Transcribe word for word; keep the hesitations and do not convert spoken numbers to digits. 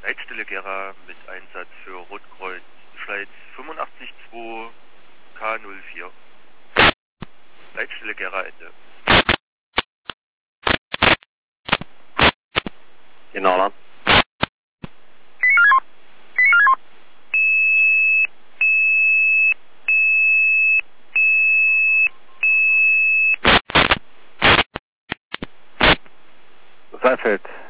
Leitstelle Gera mit Einsatz für Rotkreuz, Schleiz fünfundachtzig zwei K null vier. Leitstelle Gera Ende. Genau. Saalfeld.